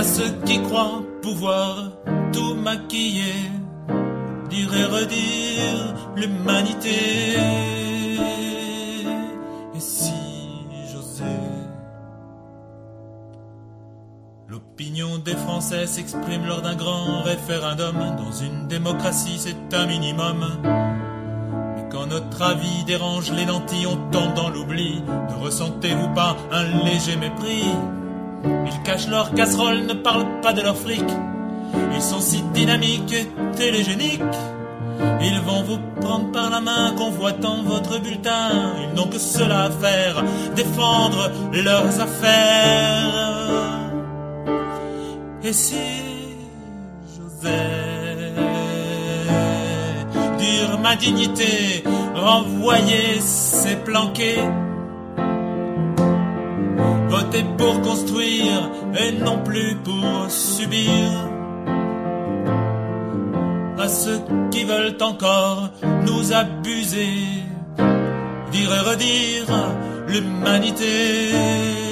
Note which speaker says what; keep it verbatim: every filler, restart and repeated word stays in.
Speaker 1: ceux qui croient pouvoir tout maquiller, dire et redire l'humanité. Et si j'osais? L'opinion des Français s'exprime lors d'un grand référendum. Dans une démocratie, c'est un minimum. Mais quand notre avis dérange les lentilles, on tombe dans l'oubli. Ne ressentez-vous pas un léger mépris? Ils cachent leur casserole, ne parlent pas de leur fric. Ils sont si dynamiques et télégéniques. Ils vont vous prendre par la main, convoitant votre bulletin. Ils n'ont que cela à faire, défendre leurs affaires. Et si j'osais dire ma dignité, renvoyer ces planqués, voter pour construire et non plus pour subir. À ceux qui veulent encore nous abuser, dire et redire l'humanité.